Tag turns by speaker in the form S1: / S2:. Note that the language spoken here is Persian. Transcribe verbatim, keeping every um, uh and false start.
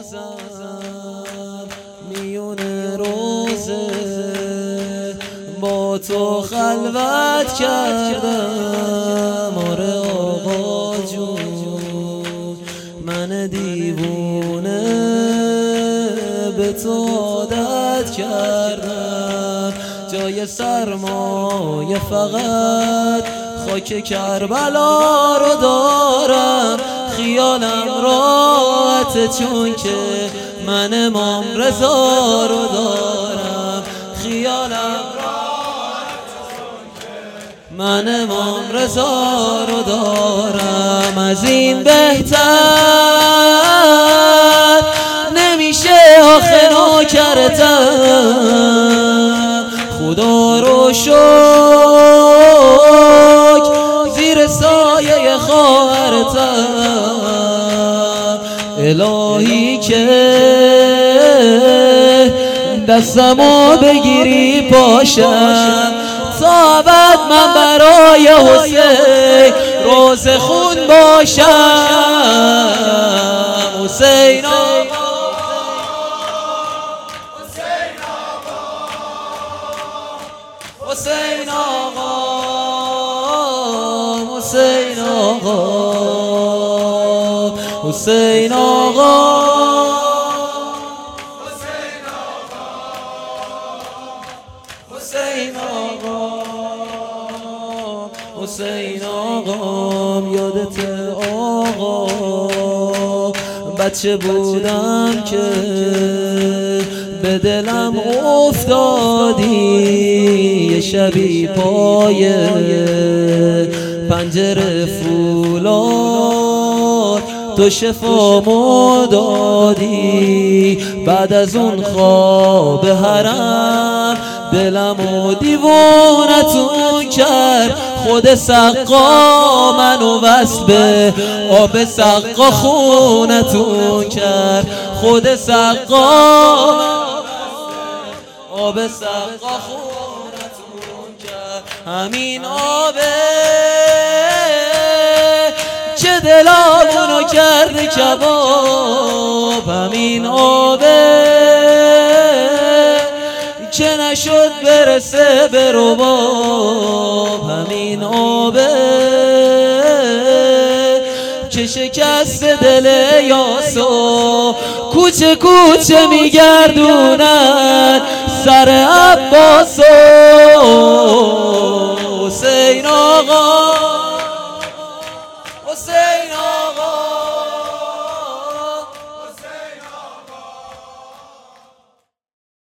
S1: نمازم میون روزه با تو خلوت کردم. آره آقا جون من دیوونه به تو عادت کردم. جای سرمایه فقط خاک کربلا رو دارم. خیالم راحته چون که من امام رضا رو دارم. خیالم راحته چون که من امام رضا رو دارم. از این بهتر نمیشه آخه نوکرتم. خدا رو شکر زیر سایه خواهرتم. الهی که دستمو بگیری پاشم تا بعد من برای حسین روز خون باشم. حسین حسین آقا حسین آقا حسین آقا حسین آقا حسین آقا یادت آقا بچه بودم که به دلم افتادی. یه شبی پای پنجره فولاد تو شفامو دادی. بعد از اون خواب حرم دلمو دیوونتون کرد. خود سقا منو وصل به آب سقا خونتون کرد. خود سقا آب سقا خونتون کرد. همین آبه چه دلامونو کرده کباب. همین آبه چه نشد برسه به رباب. همین آبه که شکست دل یاسو کوچه کوچه میگردونن سر عباسو. حسین آقا